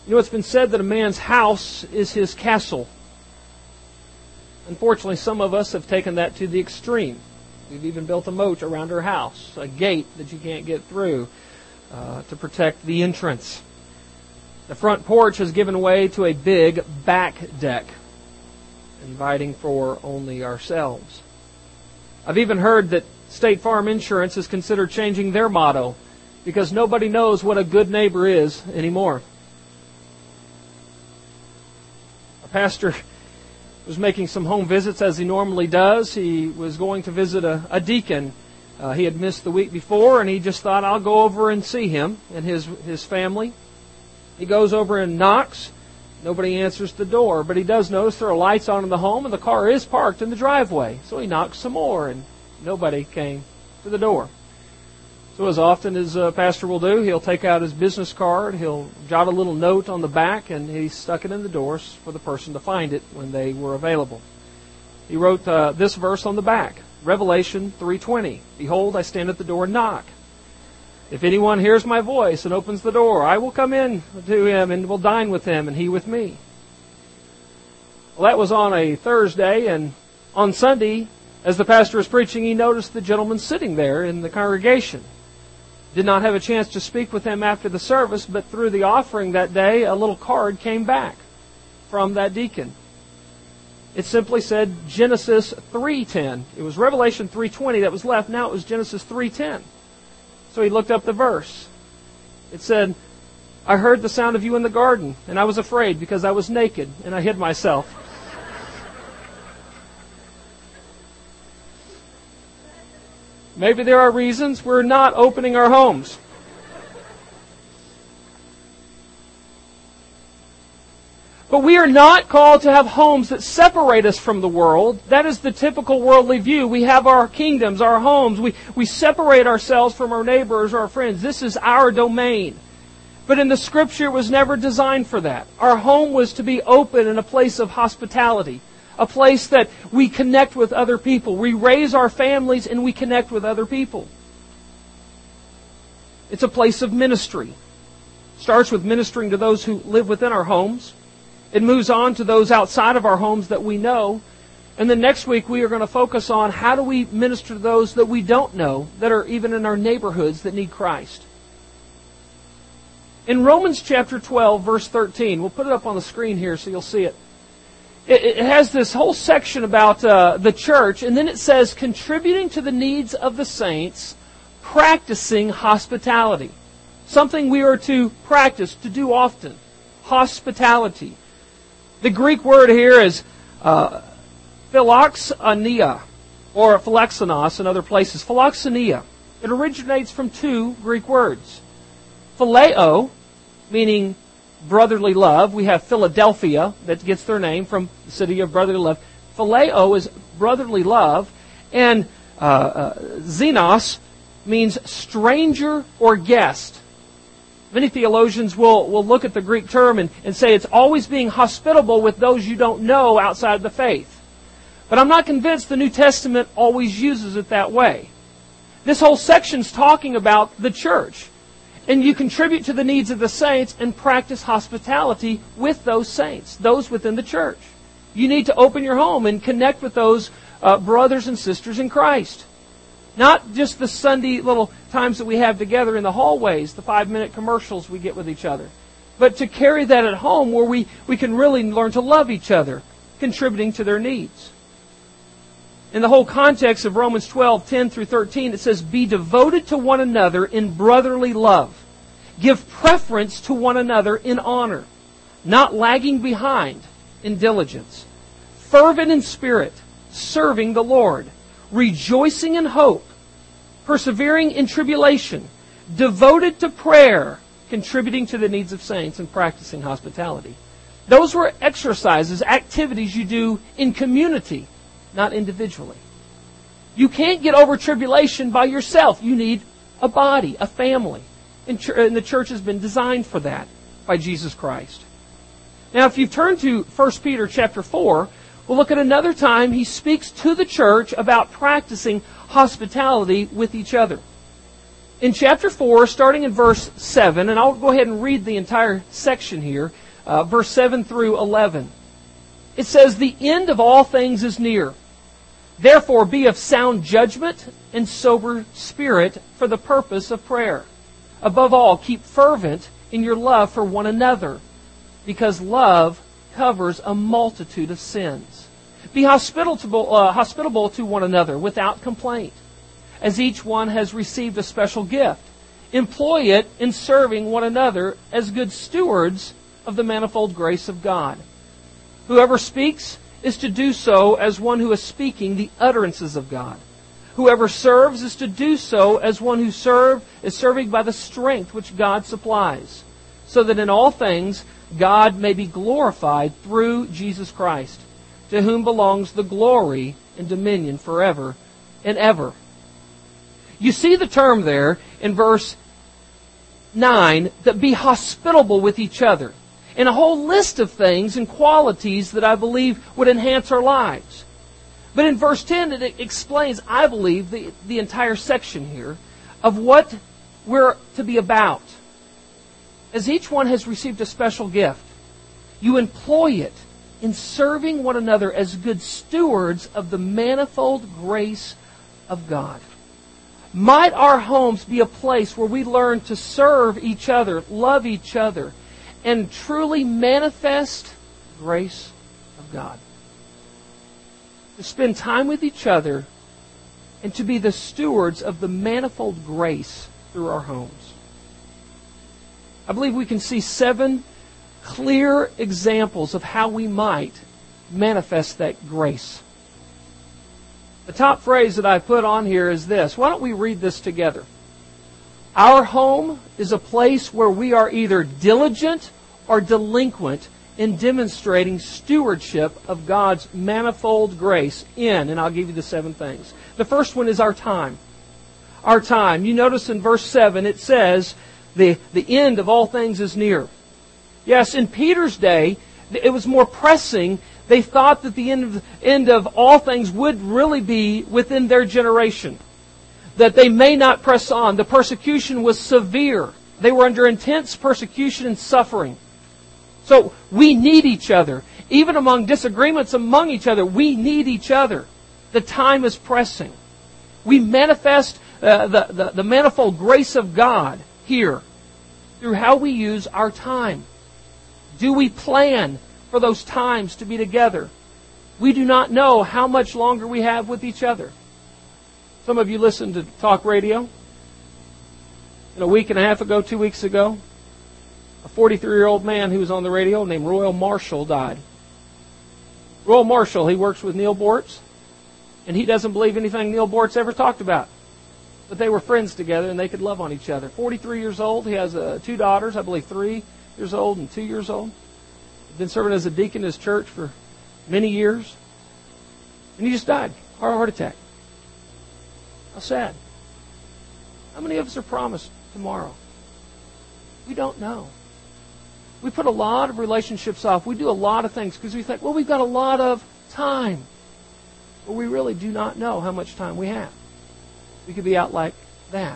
You know, it's been said that a man's house is his castle. Unfortunately, some of us have taken that to the extreme. We've even built a moat around our house, a gate that you can't get through to protect the entrance. The front porch has given way to a big back deck, inviting for only ourselves. I've even heard that State Farm Insurance has considered changing their motto because nobody knows what a good neighbor is anymore. Our pastor was making some home visits as he normally does. He was going to visit a deacon. He had missed the week before, and he just thought, I'll go over and see him and his family. He goes over and knocks. Nobody answers the door, but he does notice there are lights on in the home, and the car is parked in the driveway. So he knocks some more, and nobody came to the door. So as often as a pastor will do, he'll take out his business card, he'll jot a little note on the back, and he stuck it in the doors for the person to find it when they were available. He wrote this verse on the back, Revelation 3:20. Behold, I stand at the door and knock. If anyone hears my voice and opens the door, I will come in to him and will dine with him and he with me. Well, that was on a Thursday, and on Sunday, as the pastor was preaching, he noticed the gentleman sitting there in the congregation. Did not have a chance to speak with him after the service, but through the offering that day, a little card came back from that deacon. It simply said Genesis 3:10. It was Revelation 3:20 that was left. Now it was Genesis 3:10. So he looked up the verse. It said, I heard the sound of you in the garden, and I was afraid because I was naked, and I hid myself. Maybe there are reasons we're not opening our homes. But we are not called to have homes that separate us from the world. That is the typical worldly view. We have our kingdoms, our homes. We separate ourselves from our neighbors or our friends. This is our domain. But in the Scripture, it was never designed for that. Our home was to be open and a place of hospitality. A place that we connect with other people. We raise our families and we connect with other people. It's a place of ministry. It starts with ministering to those who live within our homes. It moves on to those outside of our homes that we know. And then next week we are going to focus on how do we minister to those that we don't know, that are even in our neighborhoods that need Christ. In Romans chapter 12, verse 13, we'll put it up on the screen here so you'll see it. It has this whole section about the church, and then it says, contributing to the needs of the saints, practicing hospitality. Something we are to practice, to do often. Hospitality. The Greek word here is philoxenia, or philoxenos in other places. Philoxenia. It originates from two Greek words. Phileo, meaning brotherly love. We have Philadelphia, that gets their name from the city of brotherly love. Phileo is brotherly love, and xenos means stranger or guest. Many theologians will look at the Greek term and say it's always being hospitable with those you don't know outside of the faith. But I'm not convinced the New Testament always uses it that way. This whole section's talking about the church. And you contribute to the needs of the saints and practice hospitality with those saints, those within the church. You need to open your home and connect with those brothers and sisters in Christ. Not just the Sunday little times that we have together in the hallways, the 5-minute commercials we get with each other. But to carry that at home where we can really learn to love each other, contributing to their needs. In the whole context of Romans 12, 10 through 13, it says, be devoted to one another in brotherly love. Give preference to one another in honor, not lagging behind in diligence. Fervent in spirit, serving the Lord. Rejoicing in hope, persevering in tribulation, devoted to prayer, contributing to the needs of saints, and practicing hospitality. Those were exercises, activities you do in community, not individually. You can't get over tribulation by yourself. You need a body, a family. And the church has been designed for that by Jesus Christ. Now, if you turn to 1 Peter chapter 4, we'll look at another time he speaks to the church about practicing hospitality with each other. In chapter 4, starting in verse 7, and I'll go ahead and read the entire section here, verse 7 through 11. It says, "The end of all things is near. Therefore be of sound judgment and sober spirit for the purpose of prayer. Above all, keep fervent in your love for one another, because love covers a multitude of sins. Be hospitable to one another without complaint. As each one has received a special gift, employ it in serving one another as good stewards of the manifold grace of God. Whoever speaks is to do so as one who is speaking the utterances of God. Whoever serves is to do so as one who is serving by the strength which God supplies, so that in all things God may be glorified through Jesus Christ, to whom belongs the glory and dominion forever and ever." You see the term there in verse 9, that be hospitable with each other, and a whole list of things and qualities that I believe would enhance our lives. But in verse 10, it explains, I believe, the entire section here of what we're to be about. As each one has received a special gift, you employ it in serving one another as good stewards of the manifold grace of God. Might our homes be a place where we learn to serve each other, love each other, and truly manifest the grace of God. To spend time with each other and to be the stewards of the manifold grace through our homes. I believe we can see 7 clear examples of how we might manifest that grace. The top phrase that I put on here is this. Why don't we read this together? Our home is a place where we are either diligent or delinquent in demonstrating stewardship of God's manifold grace in, and I'll give you the 7 things. The first one is our time. Our time. You notice in verse 7 it says, the end of all things is near. Yes, in Peter's day, it was more pressing. They thought that the end of all things would really be within their generation. That they may not press on. The persecution was severe. They were under intense persecution and suffering. So we need each other. Even among disagreements among each other, we need each other. The time is pressing. We manifest the manifold grace of God here through how we use our time. Do we plan for those times to be together? We do not know how much longer we have with each other. Some of you listened to talk radio. A week and a half ago, 2 weeks ago, a 43-year-old man who was on the radio named Royal Marshall died. Royal Marshall, he works with Neil Bortz, and he doesn't believe anything Neil Bortz ever talked about. But they were friends together, and they could love on each other. 43 years old. He has 2 daughters, I believe 3 years old and 2 years old. He's been serving as a deacon in his church for many years. And he just died. Heart attack. How sad. How many of us are promised tomorrow? We don't know. We put a lot of relationships off. We do a lot of things because we think, well, we've got a lot of time. But we really do not know how much time we have. We could be out like that.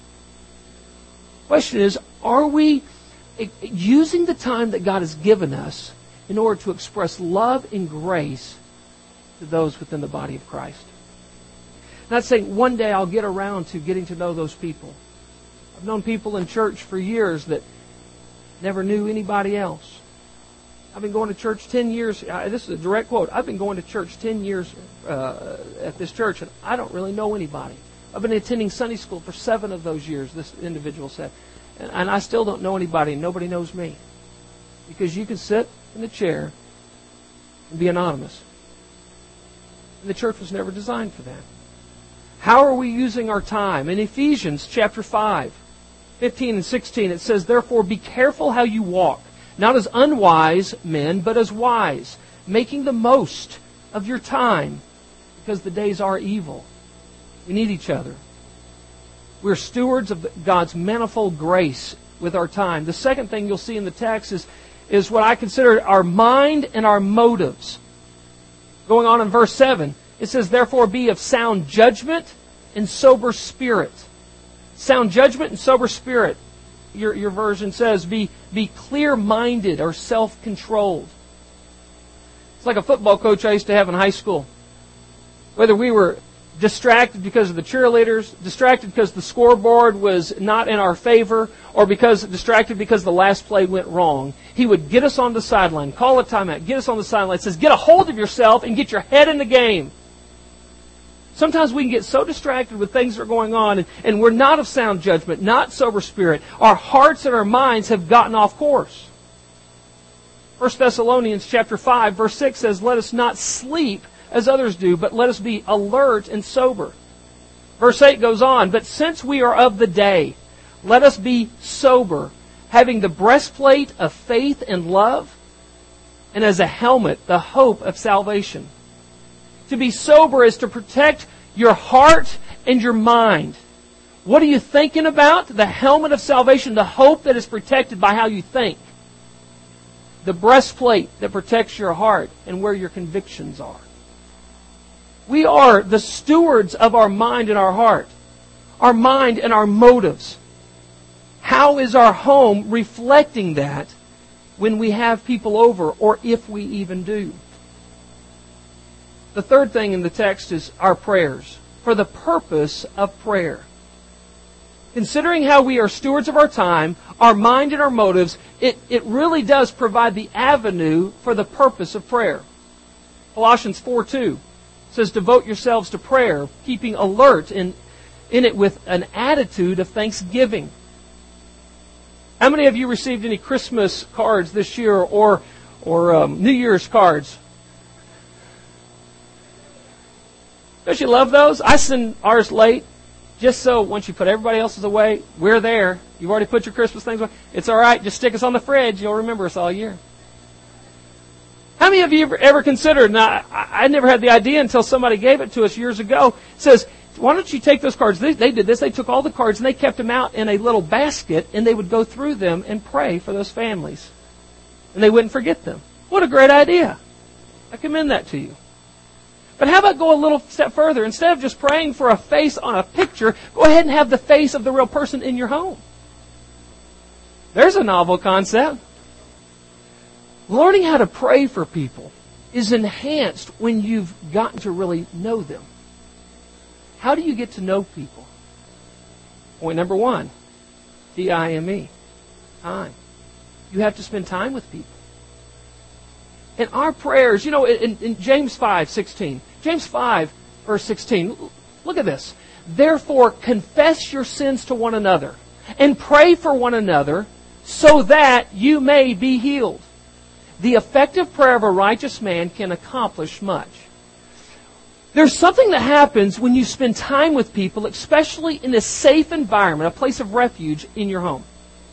Question is, are we using the time that God has given us in order to express love and grace to those within the body of Christ? Not saying one day I'll get around to getting to know those people. I've known people in church for years that never knew anybody else. I've been going to church 10 years. This is a direct quote. I've been going to church 10 years at this church, and I don't really know anybody. I've been attending Sunday school for 7 of those years, this individual said. And I still don't know anybody, and nobody knows me. Because you can sit in the chair and be anonymous. And the church was never designed for that. How are we using our time? In Ephesians chapter 5, 15 and 16, it says, "Therefore be careful how you walk, not as unwise men, but as wise, making the most of your time, because the days are evil." We need each other. We're stewards of God's manifold grace with our time. The second thing you'll see in the text is what I consider our mind and our motives. Going on in verse 7, it says, "Therefore be of sound judgment and sober spirit." Sound judgment and sober spirit. Your version says be clear-minded or self-controlled. It's like a football coach I used to have in high school. Whether we were distracted because of the cheerleaders, distracted because the scoreboard was not in our favor, or distracted because the last play went wrong, he would get us on the sideline, call a timeout, get us on the sideline, says, get a hold of yourself and get your head in the game. Sometimes we can get so distracted with things that are going on, and we're not of sound judgment, not sober spirit. Our hearts and our minds have gotten off course. 1 Thessalonians chapter 5, verse 6 says, let us not sleep as others do, but let us be alert and sober. Verse 8 goes on, but since we are of the day, let us be sober, having the breastplate of faith and love, and as a helmet, the hope of salvation. To be sober is to protect your heart and your mind. What are you thinking about? The helmet of salvation, the hope that is protected by how you think. The breastplate that protects your heart and where your convictions are. We are the stewards of our mind and our heart. Our mind and our motives. How is our home reflecting that when we have people over, or if we even do? The third thing in the text is our prayers, for the purpose of prayer. Considering how we are stewards of our time, our mind and our motives, it really does provide the avenue for the purpose of prayer. Colossians 4:2 says, devote yourselves to prayer, keeping alert in it with an attitude of thanksgiving. How many of you received any Christmas cards this year, or New Year's cards? Don't you love those? I send ours late, just so once you put everybody else's away, we're there. You've already put your Christmas things away. It's all right. Just stick us on the fridge. You'll remember us all year. How many of you ever considered, now I never had the idea until somebody gave it to us years ago, it says, why don't you take those cards? They did this. They took all the cards and they kept them out in a little basket, and they would go through them and pray for those families. And they wouldn't forget them. What a great idea. I commend that to you. But how about go a little step further? Instead of just praying for a face on a picture, go ahead and have the face of the real person in your home. There's a novel concept. Learning how to pray for people is enhanced when you've gotten to really know them. How do you get to know people? Point number 1, T-I-M-E, time. You have to spend time with people. And our prayers, in James 5:16, James 5, verse 16, look at this. Therefore, confess your sins to one another and pray for one another so that you may be healed. The effective prayer of a righteous man can accomplish much. There's something that happens when you spend time with people, especially in a safe environment, a place of refuge in your home.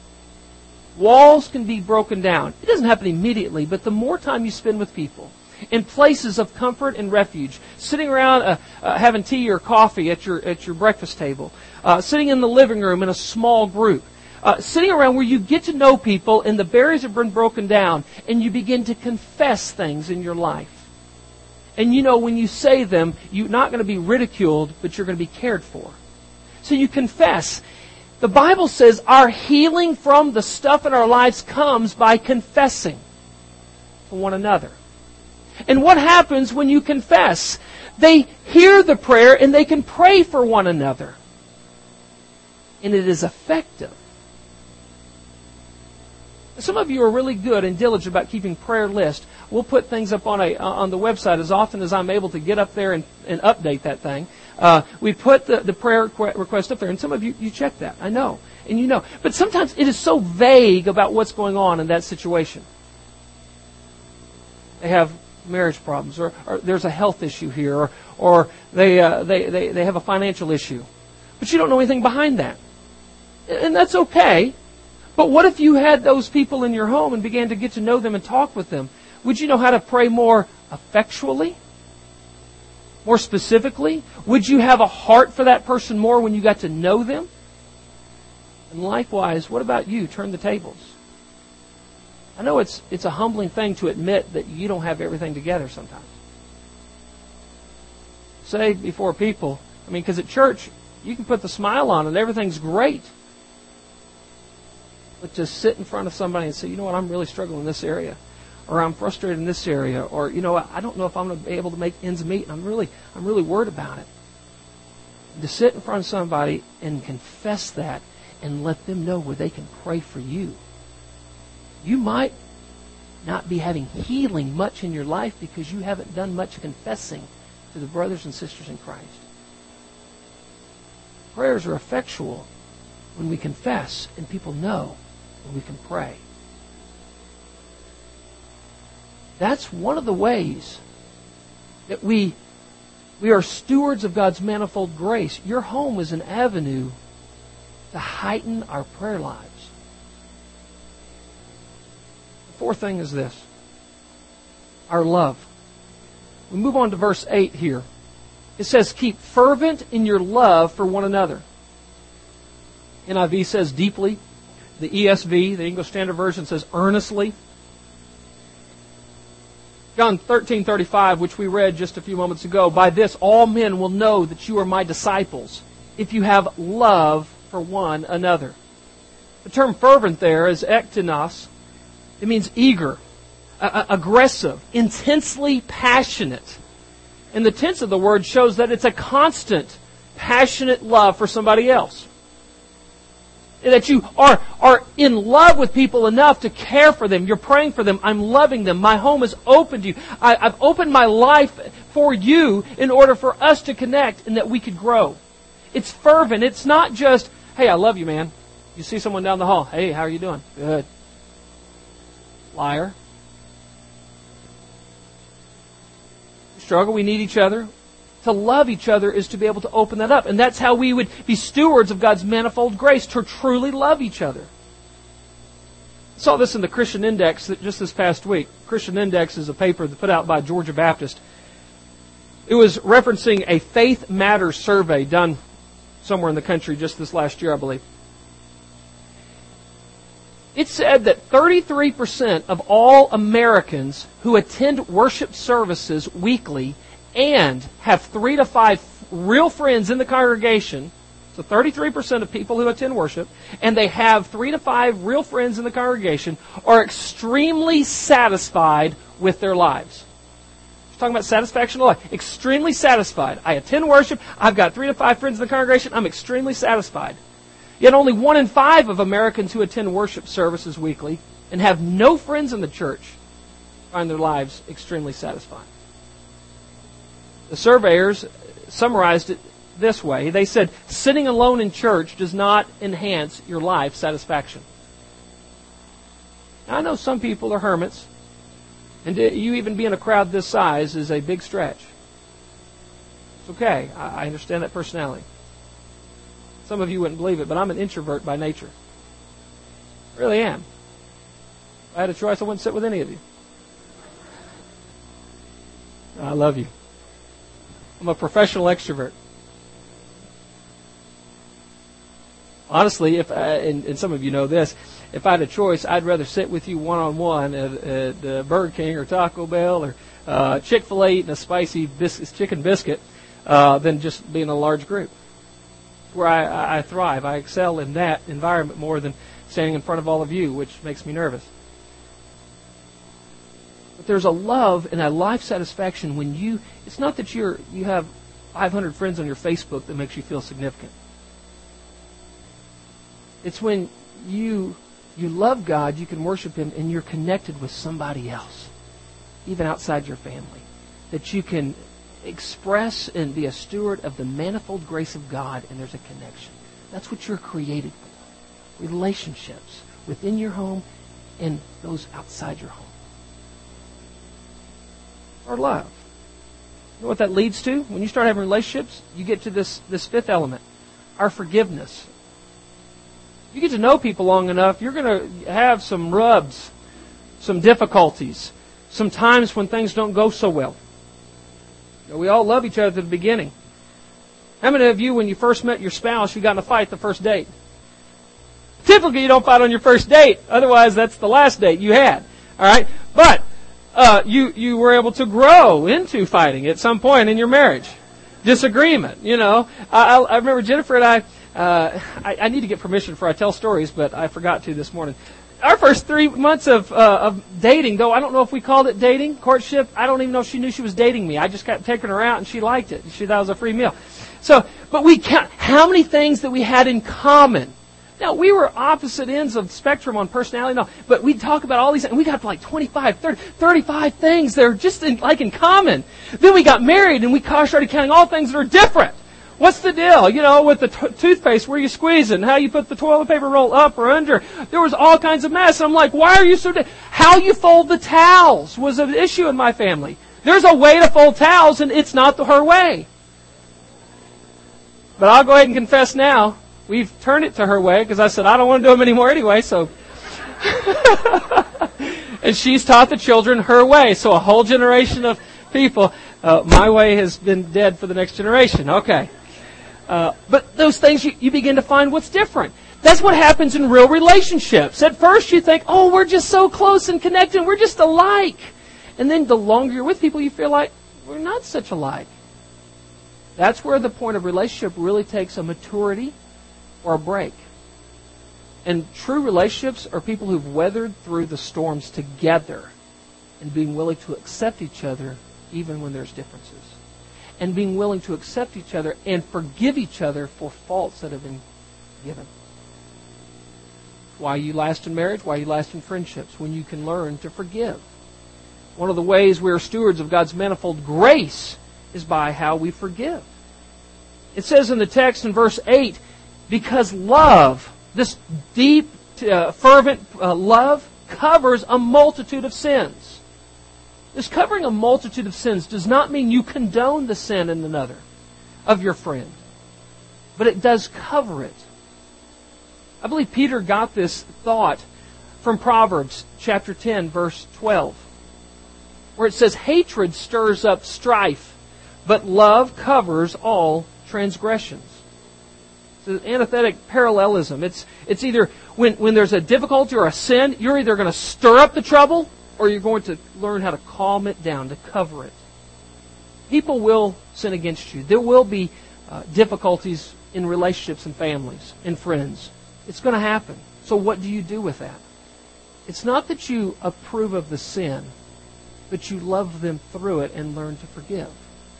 Walls can be broken down. It doesn't happen immediately, but the more time you spend with people, in places of comfort and refuge, sitting around having tea or coffee at your breakfast table, sitting in the living room in a small group, sitting around where you get to know people and the barriers have been broken down, and you begin to confess things in your life. And when you say them, you're not going to be ridiculed, but you're going to be cared for. So you confess. The Bible says our healing from the stuff in our lives comes by confessing to one another. And what happens when you confess? They hear the prayer and they can pray for one another. And it is effective. Some of you are really good and diligent about keeping prayer lists. We'll put things up on the website as often as I'm able to get up there and update that thing. We put the prayer request up there, and some of you check that. I know, and you know. But sometimes it is so vague about what's going on in that situation. They have marriage problems, or there's a health issue here, or they have a financial issue, but you don't know anything behind that, and that's okay. But what if you had those people in your home and began to get to know them and talk with them? Would you know how to pray more effectually? More specifically? Would you have a heart for that person more when you got to know them? And likewise, what about you? Turn the tables. I know it's a humbling thing to admit that you don't have everything together sometimes. Say before people, because at church, You can put the smile on and everything's great. But to sit in front of somebody and say, you know what, I'm really struggling in this area. Or I'm frustrated in this area. Or, you know what, I don't know if I'm going to be able to make ends meet. And I'm really worried about it. And to sit in front of somebody and confess that and let them know where they can pray for you. You might not be having healing much in your life because you haven't done much confessing to the brothers and sisters in Christ. Prayers are effectual when we confess and people know when we can pray. That's one of the ways that we are stewards of God's manifold grace. Your home is an avenue to heighten our prayer lives. The fourth thing is this: our love. We move on to verse 8 here. It says, keep fervent in your love for one another. NIV says deeply. The ESV, the English Standard Version, says earnestly. John 13:35, which we read just a few moments ago, by this all men will know that you are my disciples, if you have love for one another. The term fervent there is ektinos. It means eager, aggressive, intensely passionate. And the tense of the word shows that it's a constant, passionate love for somebody else. That you are in love with people enough to care for them. You're praying for them. I'm loving them. My home is open to you. I've opened my life for you in order for us to connect and that we could grow. It's fervent. It's not just, hey, I love you, man. You see someone down the hall. Hey, how are you doing? Good. Liar. We struggle. We need each other. To love each other is to be able to open that up. And that's how we would be stewards of God's manifold grace, to truly love each other. I saw this in the Christian Index just this past week. Christian Index is a paper put out by Georgia Baptist. It was referencing a Faith Matters survey done somewhere in the country just this last year, I believe. It said that 33% of all Americans who attend worship services weekly and have 3 to 5 real friends in the congregation, so 33% of people who attend worship, and they have 3 to 5 real friends in the congregation, are extremely satisfied with their lives. We're talking about satisfaction of life. Extremely satisfied. I attend worship, I've got 3 to 5 friends in the congregation, I'm extremely satisfied. Yet only 1 in 5 of Americans who attend worship services weekly and have no friends in the church find their lives extremely satisfying. The surveyors summarized it this way. They said, sitting alone in church does not enhance your life satisfaction. Now, I know some people are hermits, and you even be in a crowd this size is a big stretch. It's okay. I understand that personality. Some of you wouldn't believe it, but I'm an introvert by nature. I really am. If I had a choice, I wouldn't sit with any of you. I love you. I'm a professional extrovert. Honestly, and some of you know this, if I had a choice, I'd rather sit with you one-on-one at Burger King or Taco Bell or Chick-fil-A eating a spicy chicken biscuit than just be in a large group. It's where I thrive. I excel in that environment more than standing in front of all of you, which makes me nervous. But there's a love and a life satisfaction when it's not that you have 500 friends on your Facebook that makes you feel significant. It's when you love God, you can worship Him, and you're connected with somebody else, even outside your family, that you can express and be a steward of the manifold grace of God, and there's a connection. That's what you're created for. Relationships within your home and those outside your home. Or love. You know what that leads to? When you start having relationships, you get to this fifth element, our forgiveness. You get to know people long enough, you're going to have some rubs, some difficulties, some times when things don't go so well. You know, we all love each other at the beginning. How many of you, when you first met your spouse, you got in a fight the first date? Typically, you don't fight on your first date. Otherwise, that's the last date you had. All right? But you were able to grow into fighting at some point in your marriage. disagreement. I remember Jennifer and I need to get permission before I tell stories, but I forgot to this morning. Our first 3 months of dating, though, I don't know if we called it dating, courtship. I don't even know if she knew she was dating me. I just kept taking her out, and she liked it. She thought it was a free meal. But we count how many things that we had in common. Now, we were opposite ends of the spectrum on personality, but we'd talk about all these, and we got like 25, 30, 35 things that are just in common. Then we got married, and we started counting all things that are different. What's the deal? With the toothpaste, where you squeeze it, and how you put the toilet paper roll up or under. There was all kinds of mess. I'm like, why are you so... How you fold the towels was an issue in my family. There's a way to fold towels, and it's not her way. But I'll go ahead and confess now, we've turned it to her way, because I said, I don't want to do them anymore anyway, so... And she's taught the children her way. So a whole generation of people, my way has been dead for the next generation. Okay. But those things, you begin to find what's different. That's what happens in real relationships. At first you think, oh, we're just so close and connected, we're just alike. And then the longer you're with people, you feel like we're not such alike. That's where the point of relationship really takes a maturity or a break. And true relationships are people who've weathered through the storms together and being willing to accept each other even when there's differences. And being willing to accept each other and forgive each other for faults that have been given. Why you last in marriage, why you last in friendships, when you can learn to forgive. One of the ways we are stewards of God's manifold grace is by how we forgive. It says in the text in verse 8, because love, this deep, fervent love, covers a multitude of sins. This covering a multitude of sins does not mean you condone the sin in another, of your friend. But it does cover it. I believe Peter got this thought from Proverbs chapter 10, verse 12, where it says, hatred stirs up strife, but love covers all transgressions. It's an antithetic parallelism. It's either when there's a difficulty or a sin, you're either going to stir up the trouble or you're going to learn how to calm it down, to cover it. People will sin against you. There will be difficulties in relationships and families and friends. It's going to happen. So what do you do with that? It's not that you approve of the sin, but you love them through it and learn to forgive.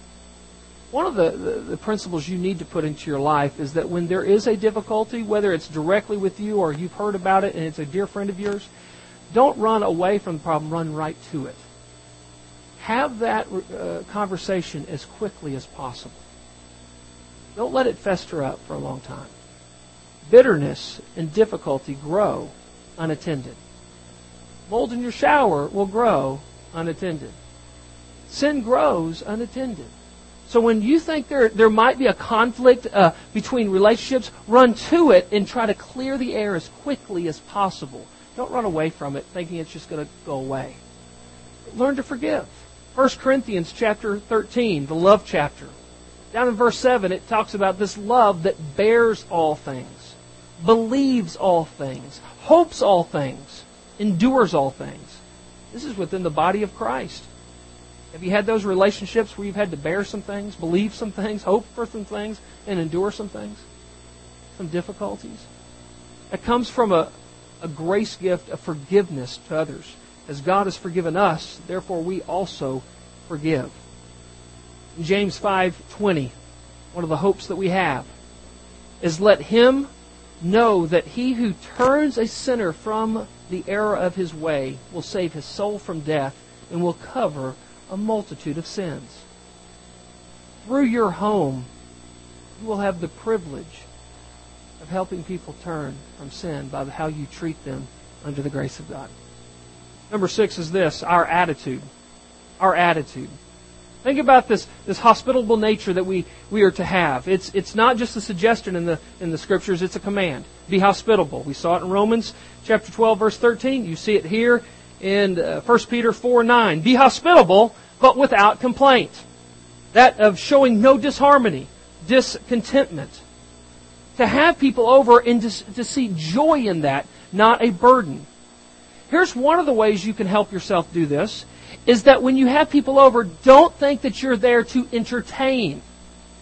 One of the principles you need to put into your life is that when there is a difficulty, whether it's directly with you or you've heard about it and it's a dear friend of yours, don't run away from the problem, run right to it. Have that conversation as quickly as possible. Don't let it fester up for a long time. Bitterness and difficulty grow unattended. Mold in your shower will grow unattended. Sin grows unattended. So when you think there might be a conflict between relationships, run to it and try to clear the air as quickly as possible. Don't run away from it thinking it's just going to go away. Learn to forgive. 1 Corinthians chapter 13, the love chapter. Down in verse 7, it talks about this love that bears all things, believes all things, hopes all things, endures all things. This is within the body of Christ. Have you had those relationships where you've had to bear some things, believe some things, hope for some things, and endure some things? Some difficulties? That comes from a grace gift of forgiveness to others. As God has forgiven us, therefore we also forgive. In James 5:20, one of the hopes that we have is let him know that he who turns a sinner from the error of his way will save his soul from death and will cover a multitude of sins. Through your home, you will have the privilege of helping people turn from sin by how you treat them under the grace of God. Number 6 is this, our attitude. Our attitude. Think about this hospitable nature that we are to have. It's not just a suggestion in the Scriptures, it's a command. Be hospitable. We saw it in Romans chapter 12, verse 13. You see it here in 1 Peter 4:9. Be hospitable, but without complaint. That of showing no disharmony, discontentment. To have people over and to see joy in that, not a burden. Here's one of the ways you can help yourself do this, is that when you have people over, don't think that you're there to entertain.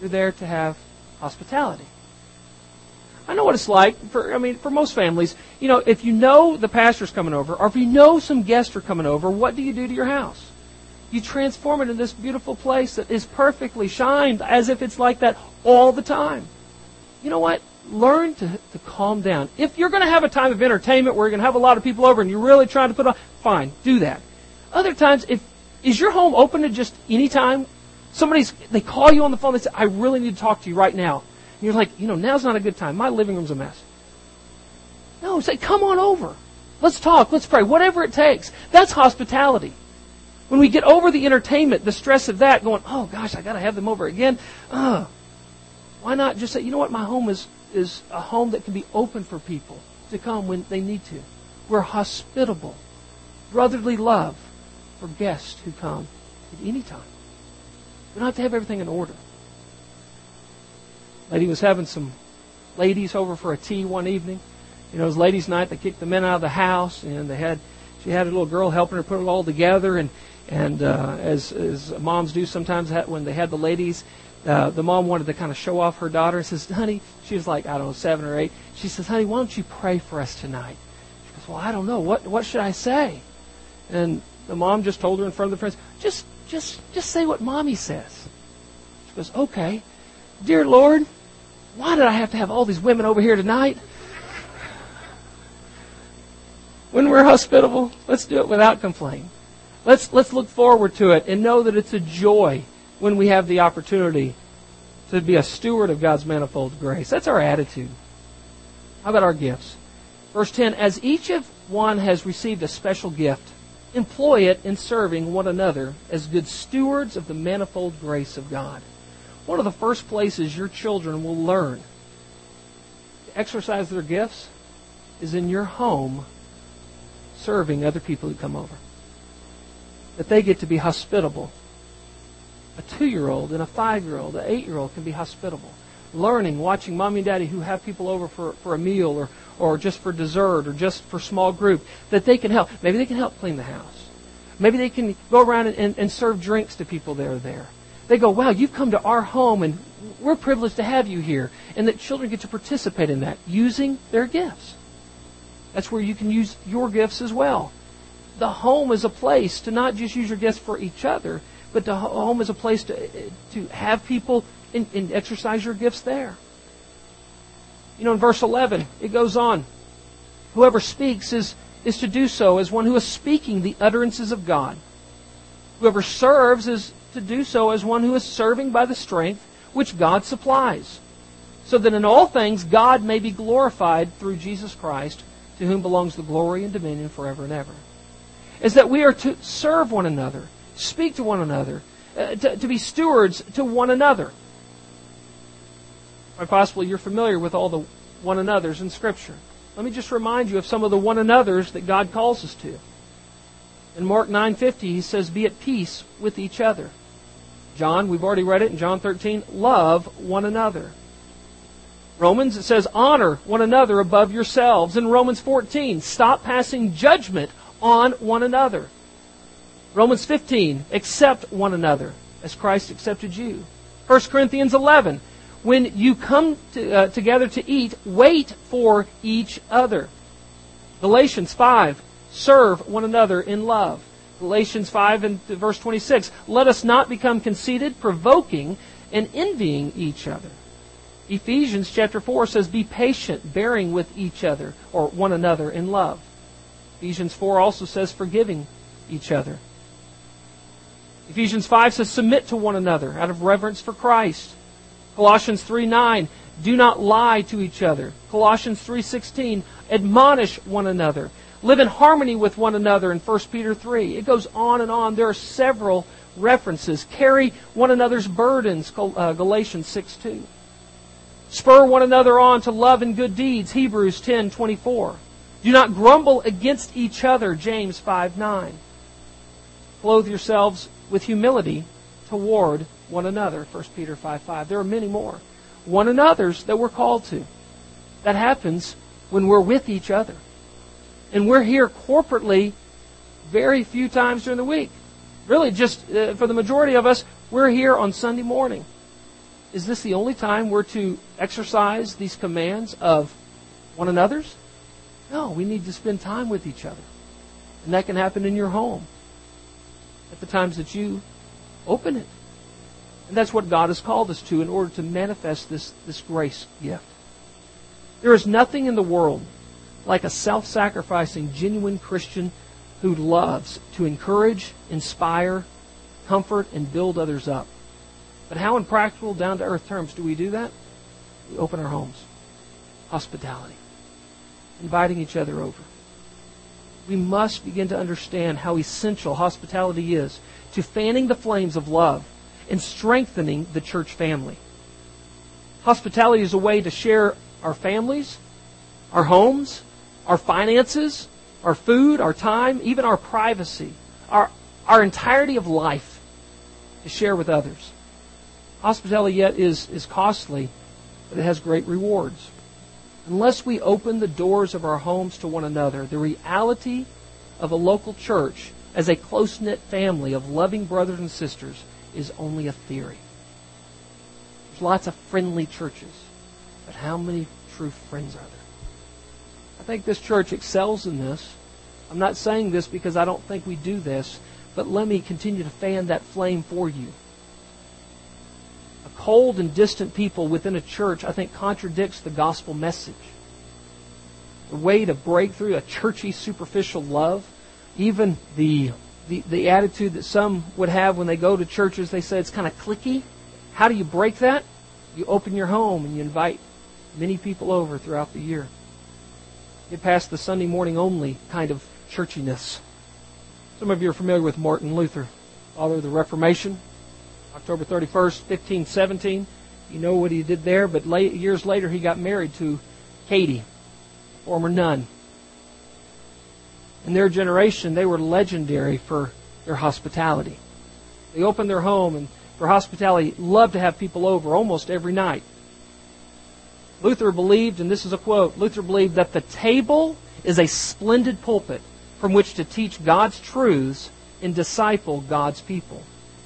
You're there to have hospitality. I know what it's like for most families. If you know the pastor's coming over, or if you know some guests are coming over, what do you do to your house? You transform it into this beautiful place that is perfectly shined as if it's like that all the time. You know what? Learn to calm down. If you're going to have a time of entertainment where you're going to have a lot of people over and you're really trying to put on, fine, do that. Other times, is your home open to just any time? They call you on the phone, they say, I really need to talk to you right now. And you're like, now's not a good time. My living room's a mess. No, say, come on over. Let's talk, let's pray, whatever it takes. That's hospitality. When we get over the entertainment, the stress of that, going, oh gosh, I got to have them over again. Why not just say, you know what, my home is a home that can be open for people to come when they need to. We're hospitable, brotherly love for guests who come at any time. We don't have to have everything in order. Lady was having some ladies over for a tea one evening. It was ladies' night. They kicked the men out of the house, and she had a little girl helping her put it all together. And as moms do sometimes when they had the ladies, the mom wanted to kind of show off her daughter and says, honey, she was like, 7 or 8. She says, honey, why don't you pray for us tonight? She goes, well, I don't know. What should I say? And the mom just told her in front of the friends, just say what Mommy says. She goes, okay. Dear Lord, why did I have to have all these women over here tonight? When we're hospitable, let's do it without complaint. Let's look forward to it and know that it's a joy when we have the opportunity to be a steward of God's manifold grace. That's our attitude. How about our gifts? Verse 10, as each of one has received a special gift, employ it in serving one another as good stewards of the manifold grace of God. One of the first places your children will learn to exercise their gifts is in your home, serving other people who come over. That they get to be hospitable. A 2-year-old and a 5-year-old, an 8-year-old can be hospitable. Learning, watching Mommy and Daddy who have people over for a meal or just for dessert or just for small group, that they can help. Maybe they can help clean the house. Maybe they can go around and serve drinks to people that are there. They go, wow, you've come to our home and we're privileged to have you here. And that children get to participate in that using their gifts. That's where you can use your gifts as well. The home is a place to not just use your gifts for each other, but the home is a place to have people and exercise your gifts there. In verse 11, it goes on. Whoever speaks is to do so as one who is speaking the utterances of God. Whoever serves is to do so as one who is serving by the strength which God supplies, so that in all things God may be glorified through Jesus Christ, to whom belongs the glory and dominion forever and ever. Is that we are to serve one another, speak to one another, to be stewards to one another. Quite possibly you're familiar with all the one another's in Scripture. Let me just remind you of some of the one another's that God calls us to. In Mark 9:50, He says, be at peace with each other. John, we've already read it in John 13, love one another. Romans, it says, honor one another above yourselves. In Romans 14, stop passing judgment on one another. Romans 15, accept one another as Christ accepted you. 1 Corinthians 11, when you come together to eat, wait for each other. Galatians 5, serve one another in love. Galatians 5 and verse 26, let us not become conceited, provoking and envying each other. Ephesians chapter 4 says, be patient, bearing with each other or one another in love. Ephesians 4 also says, forgiving each other. Ephesians 5 says, submit to one another out of reverence for Christ. Colossians 3:9, do not lie to each other. Colossians 3:16, admonish one another. Live in harmony with one another in 1 Peter 3. It goes on and on. There are several references. Carry one another's burdens, Galatians 6:2. Spur one another on to love and good deeds, Hebrews 10:24. Do not grumble against each other, James 5:9. Clothe yourselves with humility toward one another, 1 Peter 5:5. There are many more. One another's that we're called to. That happens when we're with each other. And we're here corporately very few times during the week. Really, just for the majority of us, we're here on Sunday morning. Is this the only time we're to exercise these commands of one another's? No, we need to spend time with each other. And that can happen in your home at the times that you open it. And that's what God has called us to in order to manifest this grace gift. There is nothing in the world like a self-sacrificing, genuine Christian who loves to encourage, inspire, comfort, and build others up. But how in practical, down-to-earth terms do we do that? We open our homes. Hospitality. Inviting each other over. We must begin to understand how essential hospitality is to fanning the flames of love and strengthening the church family. Hospitality is a way to share our families, our homes, our finances, our food, our time, even our privacy, our entirety of life to share with others. Hospitality yet is costly, but it has great rewards. Unless we open the doors of our homes to one another, the reality of a local church as a close-knit family of loving brothers and sisters is only a theory. There's lots of friendly churches, but how many true friends are there? I think this church excels in this. I'm not saying this because I don't think we do this, but let me continue to fan that flame for you. A cold and distant people within a church, I think, contradicts the gospel message. The way to break through a churchy, superficial love, even the attitude that some would have when they go to churches, they say it's kind of cliquey. How do you break that? You open your home and you invite many people over throughout the year. Get past the Sunday morning only kind of churchiness. Some of you are familiar with Martin Luther, father of the Reformation. October 31st, 1517. You know what he did there, but years later he got married to Katie, a former nun. In their generation, they were legendary for their hospitality. They opened their home and for hospitality loved to have people over almost every night. Luther believed, and this is a quote, Luther believed that the table is a splendid pulpit from which to teach God's truths and disciple God's people.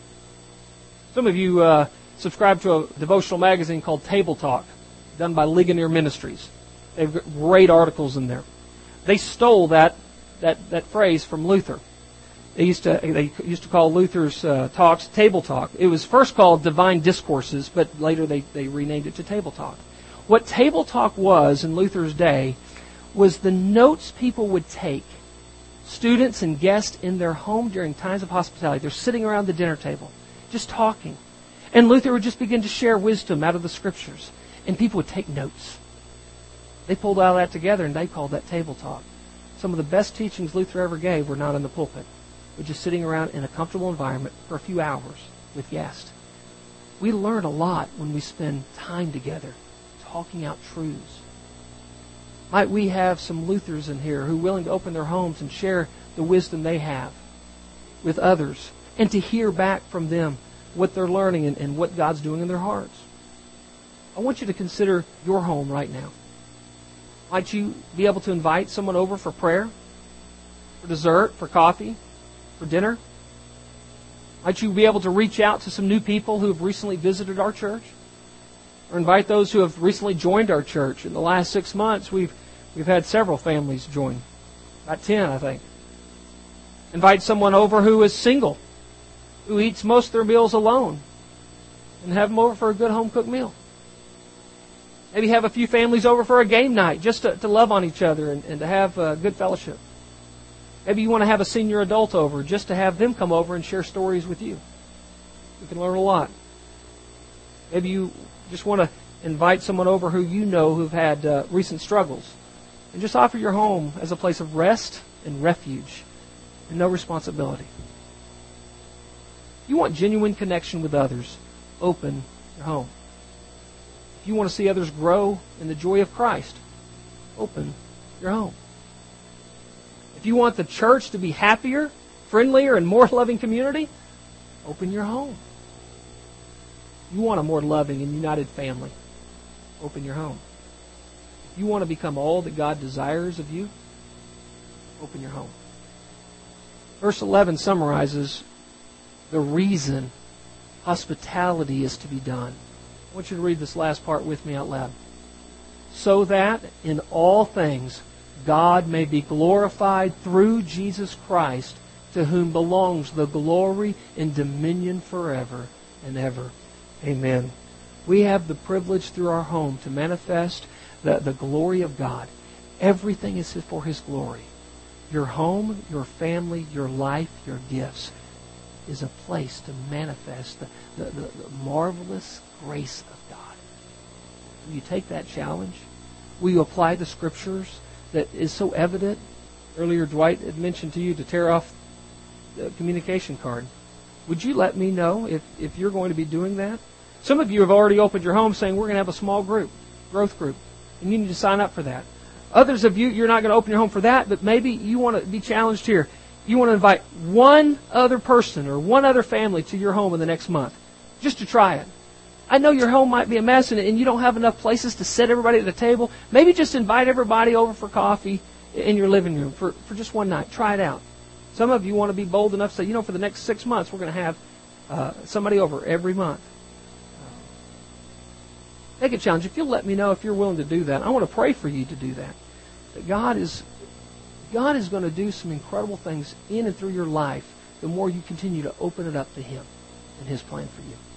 Some of you subscribe to a devotional magazine called Table Talk, done by Ligonier Ministries. They have great articles in there. They stole that phrase from Luther. They used to call Luther's talks Table Talk. It was first called Divine Discourses, but later they renamed it to Table Talk. What Table Talk was in Luther's day was the notes people would take, students and guests in their home during times of hospitality. They're sitting around the dinner table, just talking. And Luther would just begin to share wisdom out of the Scriptures. And people would take notes. They pulled all that together and they called that Table Talk. Some of the best teachings Luther ever gave were not in the pulpit, but just sitting around in a comfortable environment for a few hours with guests. We learn a lot when we spend time together talking out truths. Might we have some Luthers in here who are willing to open their homes and share the wisdom they have with others and to hear back from them what they're learning and what God's doing in their hearts. I want you to consider your home right now. Might you be able to invite someone over for prayer, for dessert, for coffee, for dinner? Might you be able to reach out to some new people who have recently visited our church? Or invite those who have recently joined our church. In the last 6 months, we've had several families join. About 10, I think. Invite someone over who is single, who eats most of their meals alone, and have them over for a good home-cooked meal. Maybe have a few families over for a game night, just to love on each other and to have good fellowship. Maybe you want to have a senior adult over, just to have them come over and share stories with you. You can learn a lot. Maybe you just want to invite someone over who you know who've had recent struggles. And just offer your home as a place of rest and refuge and no responsibility. If you want genuine connection with others, open your home. If you want to see others grow in the joy of Christ, open your home. If you want the church to be happier, friendlier, and more loving community, open your home. You want a more loving and united family, open your home. If you want to become all that God desires of you, open your home. Verse 11 summarizes the reason hospitality is to be done. I want you to read this last part with me out loud. So that in all things God may be glorified through Jesus Christ, to whom belongs the glory and dominion forever and ever. Amen. We have the privilege through our home to manifest the glory of God. Everything is for His glory. Your home, your family, your life, your gifts is a place to manifest the marvelous grace of God. Will you take that challenge? Will you apply the Scriptures that is so evident? Earlier, Dwight had mentioned to you to tear off the communication card. Would you let me know if you're going to be doing that? Some of you have already opened your home saying, we're going to have a small group, growth group, and you need to sign up for that. Others of you, you're not going to open your home for that, but maybe you want to be challenged here. You want to invite one other person or one other family to your home in the next month, just to try it. I know your home might be a mess and you don't have enough places to sit everybody at the table. Maybe just invite everybody over for coffee in your living room for just one night. Try it out. Some of you want to be bold enough to say, for the next 6 months, we're going to have somebody over every month. Take a challenge. If you'll let me know if you're willing to do that, I want to pray for you to do that. That God is going to do some incredible things in and through your life the more you continue to open it up to Him and His plan for you.